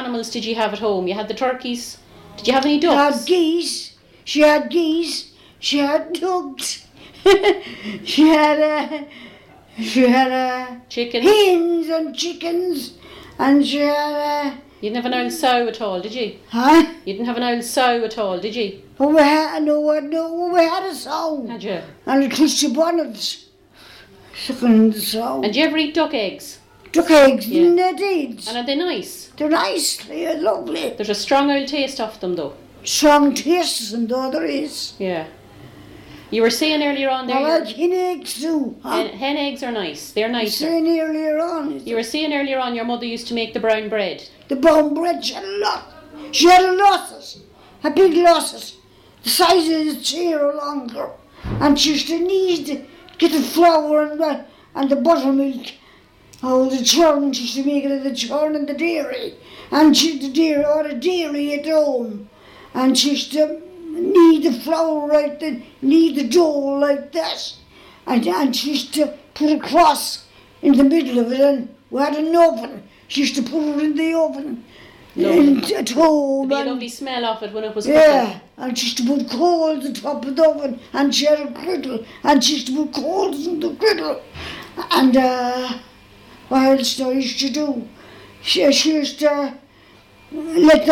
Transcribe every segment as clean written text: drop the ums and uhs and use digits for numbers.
animals did you have at home? You had the turkeys. Did you have any She had ducks? geese. She had geese. She had ducks. she had Chickens? hens and chickens, and she had You didn't have an old sow at all, did you? huh? You didn't have an old sow at all, did you? Oh, we had we had a sow Had you? and a Christy bonnet sucking the sow. And did you ever eat duck eggs? Duck eggs, Yeah. indeed. And are they nice? They're nice. They're lovely. There's a strong old taste of them though. Strong tastes, and though there is. Yeah. You were saying earlier on there, I like hen eggs too. Huh? hen eggs are nice. They're nicer. Saying earlier on, You were saying earlier on your mother used to make the brown bread. the brown bread, she had a lot. She had a losses, a big losses, the size of the chair or longer. And she used to need to get the flour and the buttermilk. Oh, the churn, she used to make it of the churn and the dairy. And the dairy at home. And she used to knead the flour right then, knead the dough like that. And she used to put a cross in the middle of it, and we had an oven. She used to put it in the oven. At home. There'd be a lovely smell of it when it was cooking. Yeah, and she used to put coals on top of the oven, and she had a griddle, and she used to put coals in the griddle. And what else I used to do? She used to let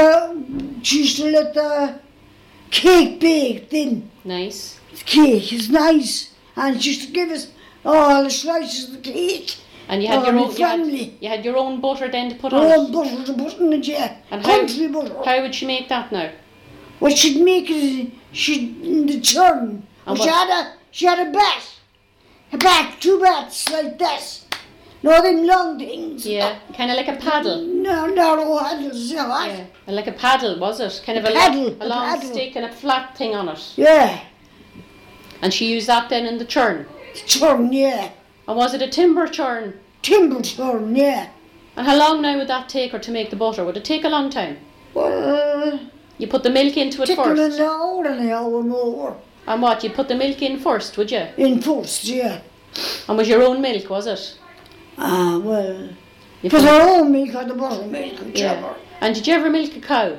the cake bake thin. Nice. The cake is nice, and she used to give us all the slices of the cake. And you had Oh, your my own family. you had your own butter then to put on Oh, it. butter to put in it, yeah. And Country butter. how would she make that now? Well, she'd make it, in the churn. And She had a bat, two bats like this. No, them long things. Yeah, kind of like a paddle. No, narrow handles, yeah, what? Yeah, like a paddle, was it? Kind of a Paddle, a long paddle. stick and a flat thing on it. Yeah, And she used that then in the churn. the churn, yeah. And was it a timber churn? Timber churn, yeah. And how long now would that take her to make the butter? Would it take a long time? Well, You put the milk into it taking first. an hour more. And what? You put the milk in first, would you? In first, yeah. And was your own milk, was it? Ah, well, You it was put- our own milk or the buttermilk, whichever. yeah. And did you ever milk a cow?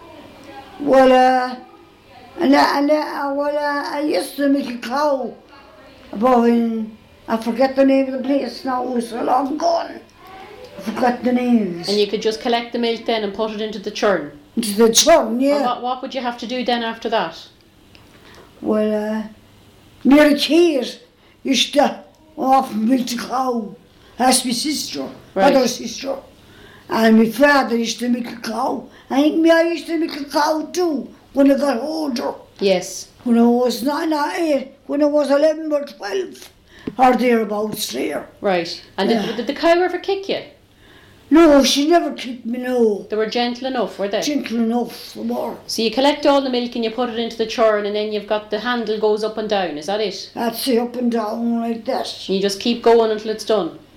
Well, I used to make a cow above in, I forget the name of the place now, it was so long gone. I forgot the names. And you could just collect the milk then and put it into the churn. Into the churn, And yeah. what would you have to do then after that? Well, near the kid used to often milk the cow. That's my sister, Right. other sister. And my father used to milk a cow. I think I used to milk a cow too when I got older. Yes. When I was 9 or 8, when I was 11 or 12, or thereabouts there. Right. And Yeah. did the cow ever kick you? No, she never kicked me, no. They were gentle enough, were they? Gentle enough for more. So you collect all the milk and you put it into the churn and then you've got the handle goes up and down, is that it? That's it, up and down like that. And you just keep going until it's done.